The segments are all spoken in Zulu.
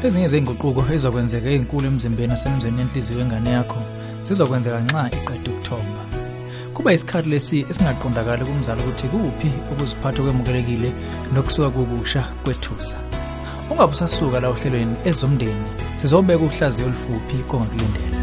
Ezinye zezinguquko ezizokwenzeka ezinkulu emzimbeni nasemzweni nenhliziyo yengane yakho zizokwenzeka nxa iqeda ukuthomba. Kuba isikhathi lesi esingaqondakali kumzali ukuthi kuphi ukuziphatha okwemukelekile nokusuka kokusha kwethusa. Ungabe usasuka la ohlelweni ezomndeni, sizobeka uhlaziyo olufuphi kongakulindela.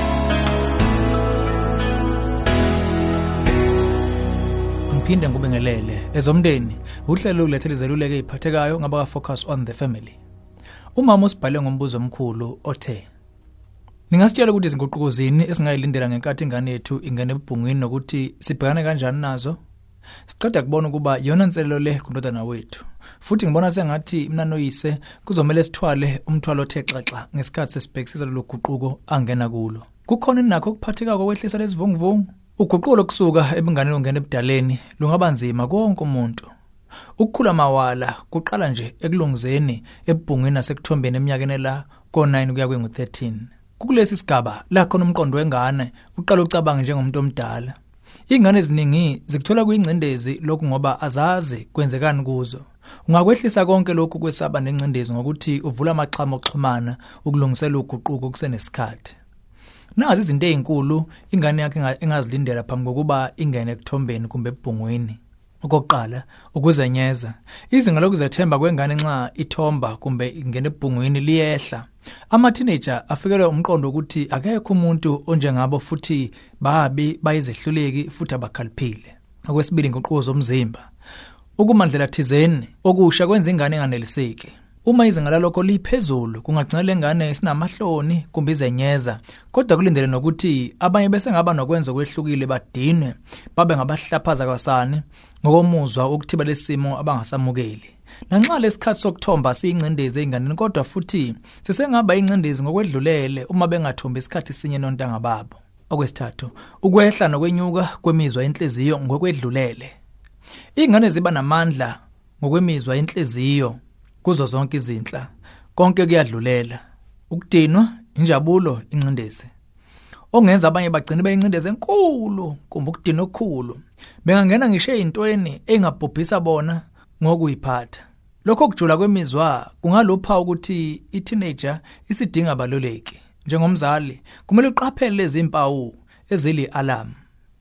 Ngiphinde ngikubengelele ezomndeni, uhlelo ulethele izeluleko eziphathekayo ngaba focus on the family. Umama usibhale ngombuzo omkhulu othe: ningasitshela ukuthi izinguquko zini esingayilindela ngenkathi ingane yethu ingane ebhungwini nokuthi sibhekane kanjani nazo? Siqeda kubona ukuba yona inselelo le kundodana wethu. Futhi ngibona sengathi mina noyise kuzomela sithwale umthwalo othe xaxa ngesikhathi sesibhekisisa lokuguquko angena kulo. Kukhona inakho ukuphatheka kokwehlisa lesivunguvungu. Uguquko lokusuka ebinganeni ungena ebudaleni lungaba nzima konke umuntu. Ukukhula mawala kuqala nje ekulungizeni ebhungwini nasekuthombeni eminyakeni la ko9 kuya kwengu13. Kulesi sigaba la khona umqondo wengane uqala ucabanga njengomuntu omdala. Ingane eziningi zikuthola kuyingcindezi lokhu ngoba azazi kwenzekani kuzo. Ungakwehlisa konke lokhu kwesaba nengcindezi ngokuthi uvula amaxhama okuxhumana ukulungisela uguquko kusenesikhathi. Nazi izinto ezinkulu ingane yakhe engazilindela phambi kokuba ingene ekuthombeni kumbe ebhungwini. Okokuqala, ukuzenyeza. Izinga lokuzethemba kwengane nxa ithomba kumbe ingene ebhungwini liyehla. Ama-teenager afikelwa umqondo ukuthi akekho umuntu onjengabo futhi babi bayizehluleki futhi abakhaliphile. Okwesibili, inguquko zomzimba. Ukumandlela thizeni okusha kwenza ingane enganeliseki. Uma izinga lalokho liphezulu kungagcina lengane isinamahloni kumbe izenyeza, kodwa kulindele nokuthi abanye bese ngaba nokwenza kwehlukile badinwe babe ngabahlaphaza kwasani ngokomuzwa ukuthiba lesimo abangasamukeli. Nanxa lesikhathi sokuthomba siyincindezi enganeni, kodwa futhi sesengaba incindezi ngokwedlulele uma bengathombi isikhathi sinye nontanga babo. Okwesithathu, ukwehla nokwenyuka kwemizwa yenhliziyo ngokwedlulele. Ingane ziba namandla ngokwemizwa yenhliziyo kuzo zonke izinhla, konke kuyadlulela. Ukudinwa, injabulo, incindezi. Ongenza abanye bagcine beyincindezi enkulu kumbe ukudinwa okukhulu. Bengangena ngisho ezintweni engabhubhisa bona ngokuyiphatha. Lokho kujula kwemizwa kungalupha ukuthi i-teenager isidinga abaluleki. Njengomzali, kumele uqaphele lezi impawu ezili alarm.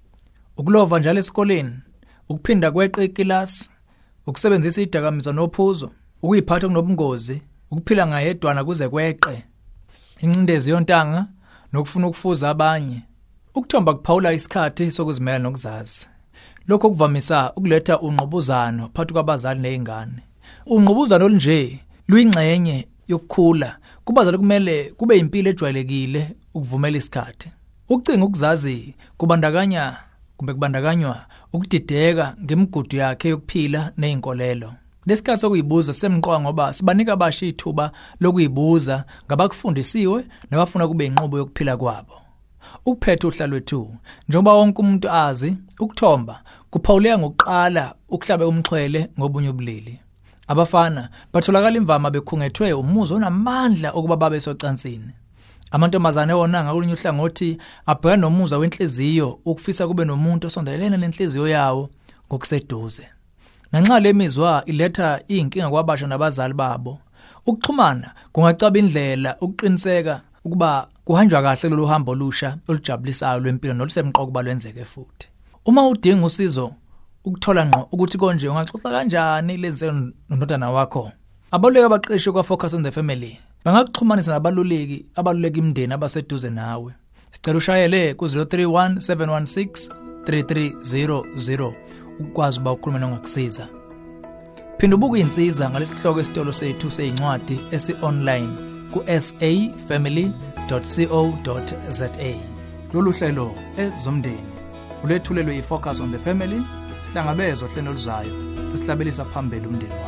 Ukulova njalo esikoleni, ukuphinda kweqe ikilasi, ukusebenzisa idakamizwa nophuzo, ukuyiphatha kunobungozi, ukuphila ngayedwana kuze kweqe, incindezi yontanga nokufuna ukufuza abanye. Ukuthomba kuphawula isikhathi sokuzimela nokuzazi. Lokho kuvamisa ukuletha unqubuzano phakathi kwabazali nezingane. Unqubuzano olunje luyingxenye yokukhula. Kubazali kumele kube impilo ejwayelekile ukuvumela isikhathi. Ukucinga ukuzazi kubandakanywa ukudideka ngemigudu yakhe yokuphila nezinkolelo. Lesikhathi sokuyibuza semqoqa ngoba sibanika abasha ithuba lokuyibuza ngabakufundisiwe nabafuna kube inqubo yokuphila kwabo. Ukuphetha uhlalo lwethu, njengoba wonke umuntu azi, ukuthomba kuphawuleka ngokuqala ukuhlabe umxhwele ngobunye ubulili. Abafana batholakala imvama bekhungethwe umuzwa onamandla okuba babe socansini. Amantombazane wona ngakulunye uhlangothi abhekana nomuzwa wenhliziyo ukufisa kube nomuntu osondelene nenhliziyo yawo ngokuseduze. Nanxa le mizwa iletha inkinga kwabasha nabazali babo, ukuxhumana kungacaba indlela ukuqiniseka ukuba kuhanjwa kahle lolu hambo olusha olujabulisayo lwempilo nolusemqoka kuba lwenzeke futhi. Uma udinga usizo ukuthola ngqo ukuthi konje ungaxoxa kanjani lezi nondodana wakho, abaluleki abaqeqeshwe kwa Focus on the Family bangakuxhumanisa nabaluleki imindeni abaseduze nawe. Sicela ushayele ku 031 716 3300 ukwazi uba ukhulume nongakusiza. Phinda ubuke insiza ngalesihloko esitolo sethu sezincwadi esi-online ku safamily.co.za. Lolu hlelo ezomndeni ulethulelwe iFocus on the Family, sihlangabezwe ohlelo luzayo sesihlabelisa phambili umndeni.